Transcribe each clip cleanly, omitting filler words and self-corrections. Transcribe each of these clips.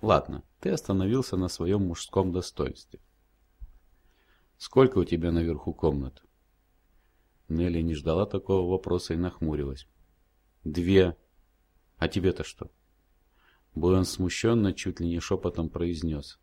Ладно, ты остановился на своем мужском достоинстве. Сколько у тебя наверху комнат? Нелли не ждала такого вопроса и нахмурилась. 2. А тебе-то что? Буэн смущенно, чуть ли не шепотом произнес.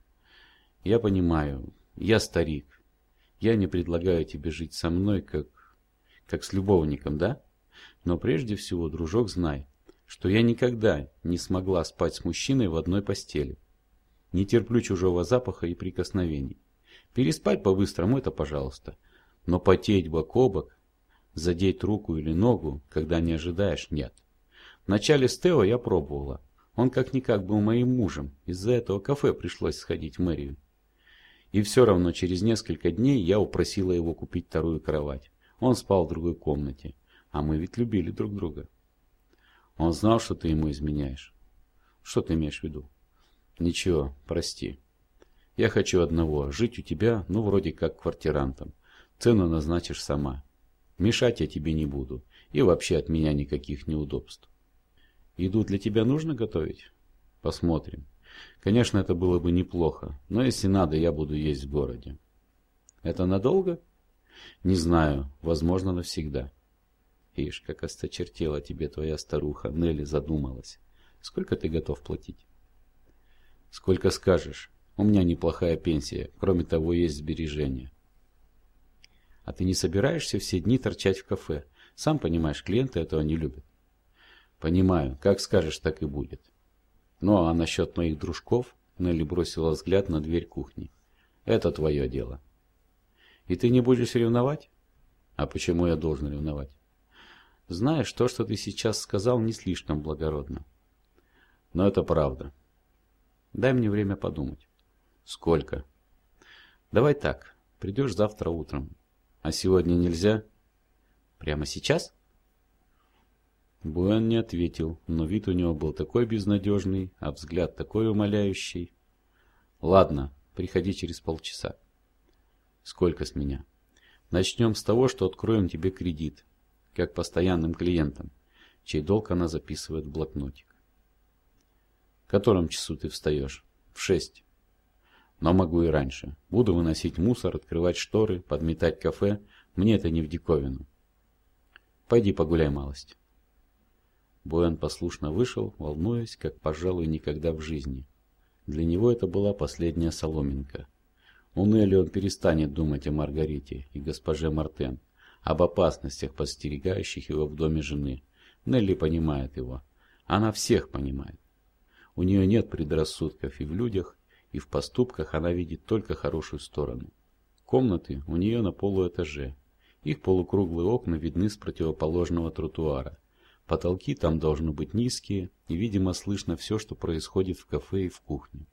Я понимаю, я старик. Я не предлагаю тебе жить со мной, как с любовником, да? Но прежде всего, дружок, знай, что я никогда не смогла спать с мужчиной в одной постели. Не терплю чужого запаха и прикосновений. Переспать по-быстрому — это пожалуйста. Но потеть бок о бок, задеть руку или ногу, когда не ожидаешь — нет. Вначале с Тео я пробовала. Он как-никак был моим мужем. Из-за этого кафе пришлось сходить в мэрию. И все равно через несколько дней я упросила его купить вторую кровать. Он спал в другой комнате. А мы ведь любили друг друга. Он знал, что ты ему изменяешь. Что ты имеешь в виду? Ничего, прости. Я хочу одного. Жить у тебя, ну, вроде как квартирантом. Цену назначишь сама. Мешать я тебе не буду. И вообще от меня никаких неудобств. Еду для тебя нужно готовить? Посмотрим. Конечно, это было бы неплохо. Но если надо, я буду есть в городе. Это надолго? Не знаю. Возможно, навсегда. Ишь, как осточертела тебе твоя старуха. Нелли задумалась. Сколько ты готов платить? Сколько скажешь. У меня неплохая пенсия. Кроме того, есть сбережения. А ты не собираешься все дни торчать в кафе? Сам понимаешь, клиенты этого не любят. Понимаю. Как скажешь, так и будет. Ну, а насчет моих дружков? Нелли бросила взгляд на дверь кухни. Это твое дело. И ты не будешь ревновать? А почему я должен ревновать? Знаешь, то, что ты сейчас сказал, не слишком благородно. Но это правда. Дай мне время подумать. Сколько? Давай так. Придешь завтра утром. А сегодня нельзя? Прямо сейчас? Буэн не ответил, но вид у него был такой безнадежный, а взгляд такой умоляющий. Ладно, приходи через полчаса. Сколько с меня? Начнем с того, что откроем тебе кредит, как постоянным клиентам, чей долг она записывает в блокнотик. В котором часу ты встаешь? В 6. Но могу и раньше. Буду выносить мусор, открывать шторы, подметать кафе. Мне это не в диковину. Пойди погуляй малость. Буэн послушно вышел, волнуясь, как, пожалуй, никогда в жизни. Для него это была последняя соломинка. У Нелли он перестанет думать о Маргарите и госпоже Мартен, об опасностях, подстерегающих его в доме жены. Нелли понимает его. Она всех понимает. У нее нет предрассудков и в людях, и в поступках она видит только хорошую сторону. Комнаты у нее на полуэтаже. Их полукруглые окна видны с противоположного тротуара. Потолки там должны быть низкие, и, видимо, слышно все, что происходит в кафе и в кухне.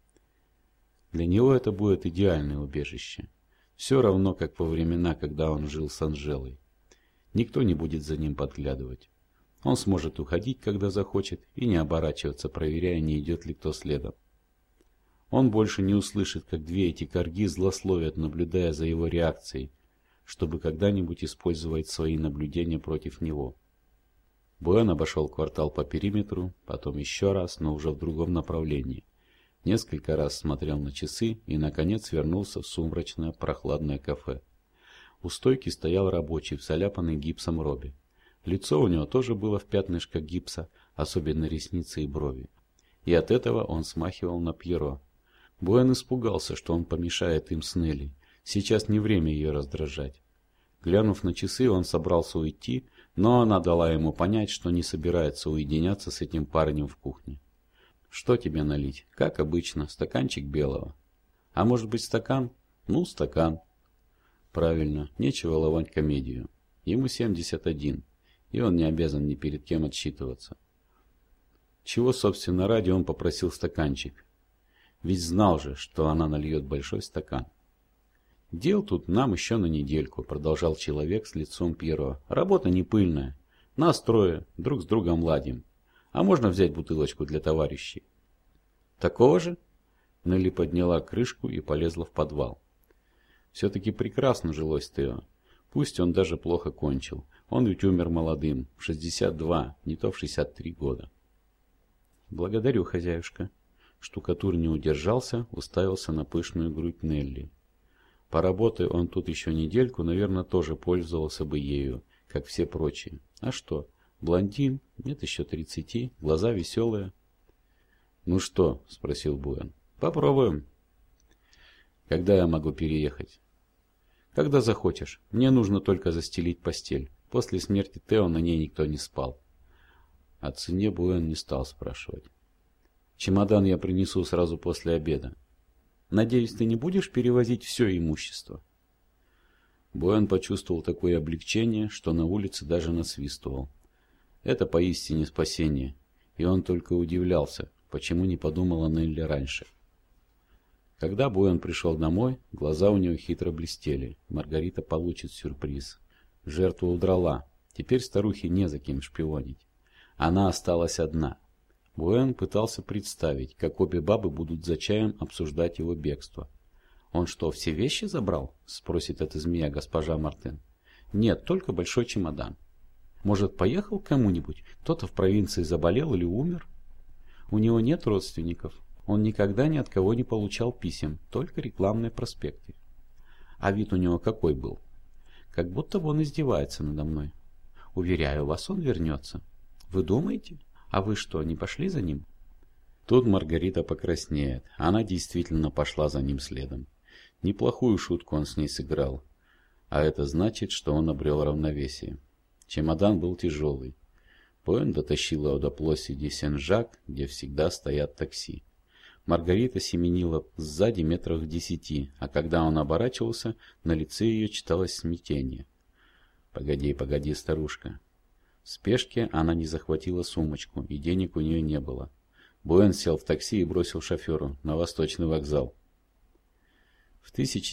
Для него это будет идеальное убежище. Все равно, как во времена, когда он жил с Анжелой. Никто не будет за ним подглядывать. Он сможет уходить, когда захочет, и не оборачиваться, проверяя, не идет ли кто следом. Он больше не услышит, как две эти корги злословят, наблюдая за его реакцией, чтобы когда-нибудь использовать свои наблюдения против него. Буэн обошел квартал по периметру, потом еще раз, но уже в другом направлении. Несколько раз смотрел на часы и, наконец, вернулся в сумрачное прохладное кафе. У стойки стоял рабочий в заляпанной гипсом робе. Лицо у него тоже было в пятнышках гипса, особенно ресницы и брови. И от этого он смахивал на Пьеро. Буэн испугался, что он помешает им с Нелли. Сейчас не время ее раздражать. Глянув на часы, он собрался уйти, но она дала ему понять, что не собирается уединяться с этим парнем в кухне. «Что тебе налить?» «Как обычно, стаканчик белого». «А может быть стакан?» «Ну, стакан». «Правильно, нечего ломать комедию. Ему 71, и он не обязан ни перед кем отчитываться». Чего, собственно, ради он попросил стаканчик? Ведь знал же, что она нальет большой стакан. «Дел тут нам еще на недельку», — продолжал человек с лицом Пьеро. «Работа не пыльная. Нас трое, друг с другом ладим. А можно взять бутылочку для товарищей?» «Такого же?» Нелли подняла крышку и полезла в подвал. Все-таки прекрасно жилось Тео. Пусть он даже плохо кончил. Он ведь умер молодым, в 62, не то в 63 года. «Благодарю, хозяюшка». Штукатур не удержался, уставился на пышную грудь Нелли. Поработая он тут еще недельку, наверное, тоже пользовался бы ею, как все прочие. А что, блондин, нет еще 30, глаза веселые. «Ну что?» – спросил Буэн. «Попробуем». «Когда я могу переехать?» «Когда захочешь. Мне нужно только застелить постель. После смерти Тео на ней никто не спал». О цене Буэн не стал спрашивать. «Чемодан я принесу сразу после обеда. Надеюсь, ты не будешь перевозить все имущество?» Буэн почувствовал такое облегчение, что на улице даже насвистывал. Это поистине спасение, и он только удивлялся, почему не подумала Нелли раньше. Когда Буэн пришел домой, глаза у него хитро блестели. Маргарита получит сюрприз. Жертва удрала. Теперь старухе не за кем шпионить. Она осталась одна. Буэн пытался представить, как обе бабы будут за чаем обсуждать его бегство. «Он что, все вещи забрал?» – спросит эта змея госпожа Мартен. «Нет, только большой чемодан. Может, поехал к кому-нибудь? Кто-то в провинции заболел или умер? У него нет родственников. Он никогда ни от кого не получал писем, только рекламные проспекты. А вид у него какой был? Как будто он издевается надо мной. Уверяю вас, он вернется. Вы думаете? А вы что, не пошли за ним?» Тут Маргарита покраснеет. Она действительно пошла за ним следом. Неплохую шутку он с ней сыграл. А это значит, что он обрел равновесие. Чемодан был тяжелый. Буэн дотащил его до площади Сен-Жак, где всегда стоят такси. Маргарита семенила сзади метрах в 10, а когда он оборачивался, на лице ее читалось смятение. «Погоди, погоди, старушка». В спешке она не захватила сумочку, и денег у нее не было. Буэн сел в такси и бросил шоферу на Восточный вокзал. В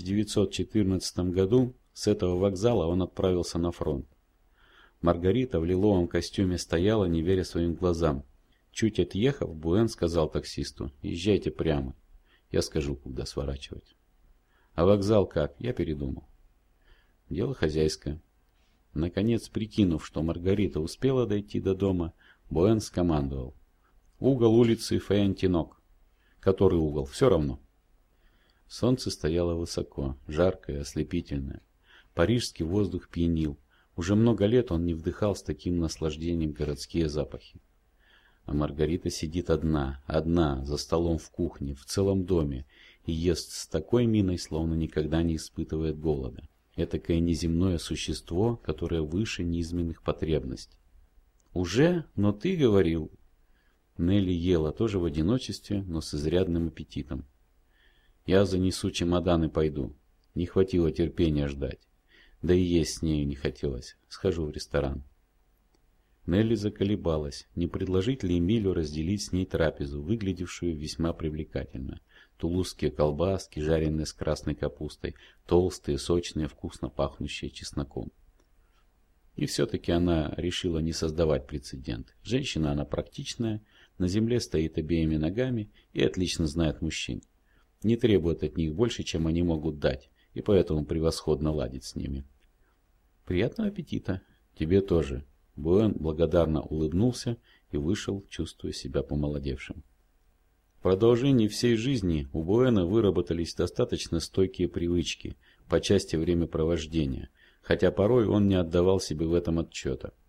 1914 году с этого вокзала он отправился на фронт. Маргарита в лиловом костюме стояла, не веря своим глазам. Чуть отъехав, Буэн сказал таксисту: «Езжайте прямо, я скажу, куда сворачивать». «А вокзал как? Я передумал». «Дело хозяйское». Наконец, прикинув, что Маргарита успела дойти до дома, Буэн скомандовал: «Угол улицы Фаянтинок». «Который угол? Все равно». Солнце стояло высоко, жаркое, ослепительное. Парижский воздух пьянил. Уже много лет он не вдыхал с таким наслаждением городские запахи. А Маргарита сидит одна, за столом в кухне, в целом доме, и ест с такой миной, словно никогда не испытывает голода. Этакое неземное существо, которое выше низменных потребностей. «Уже? Но ты говорил...» Нелли ела тоже в одиночестве, но с изрядным аппетитом. «Я занесу чемодан и пойду. Не хватило терпения ждать. Да и есть с нею не хотелось. Схожу в ресторан». Нелли заколебалась, не предложить ли Эмилю разделить с ней трапезу, выглядевшую весьма привлекательно. Тулузские колбаски, жареные с красной капустой, толстые, сочные, вкусно пахнущие чесноком. И все-таки она решила не создавать прецедент. Женщина она практичная, на земле стоит обеими ногами и отлично знает мужчин. Не требует от них больше, чем они могут дать, и поэтому превосходно ладит с ними. «Приятного аппетита!» «Тебе тоже!» Буэн благодарно улыбнулся и вышел, чувствуя себя помолодевшим. В продолжении всей жизни у Буэна выработались достаточно стойкие привычки по части времяпровождения, хотя порой он не отдавал себе в этом отчета.